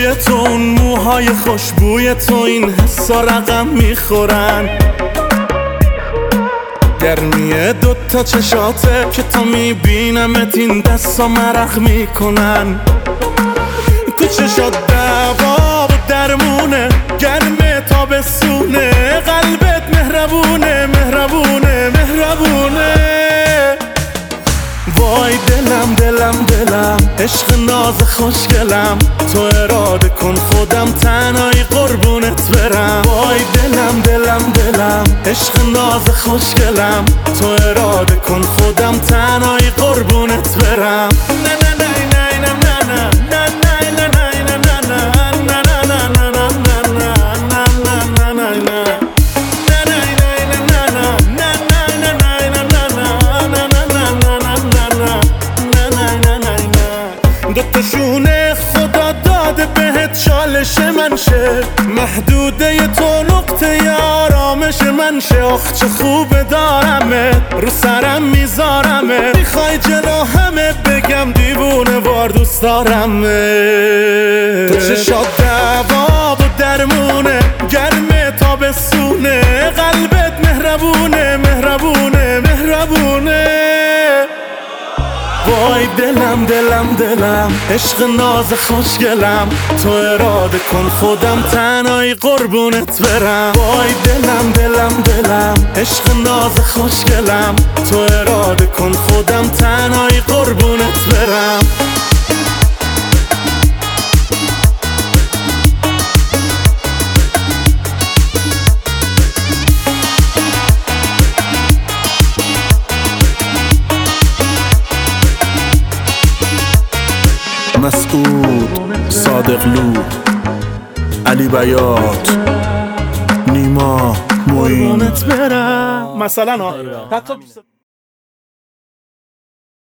روی تو، اون موهای خوشبوی تو، این حسا رقم میخورن. گرمی دوتا چشاته که تا میبینمت این دستا مرخ میکنن. تو چشات دوا و درمونه، گرمه تابستونه، قلبت مهربونه مهربونه مهربونه. وای دلم دلم دلم، عشق ناز خوشگلم، تو اراده کن خودم تنهایی قربونت برم. وای دلم دلم دلم، عشق ناز خوشگلم، تو اراده کن خودم تنهایی قربونت برم. نه نه نه نه نه نه نه نه نه نه دوتاشونه خدا داده بهت چالش من شه، محدوده تو نقطه آرامش من شه. آخ چه خوبه دارمت، رو سرم میذارمه، میخوای جلو همه بگم دیوونه وار دوست دارمه. تو چشات دوا و درمونه، گرمه تابستونه، قلبت مهربونه مهربونه مهربونه. وای دلم دلم دلم، عشق ناز خوشگلم، تو اراده کن خودم تنهایی قربونت برم. وای دلم دلم دلم، عشق ناز خوشگلم، تو اراده کن خودم تنهایی قربونت برم. مسعود، صادقلو، علی بیات، نیما، معین. مثلا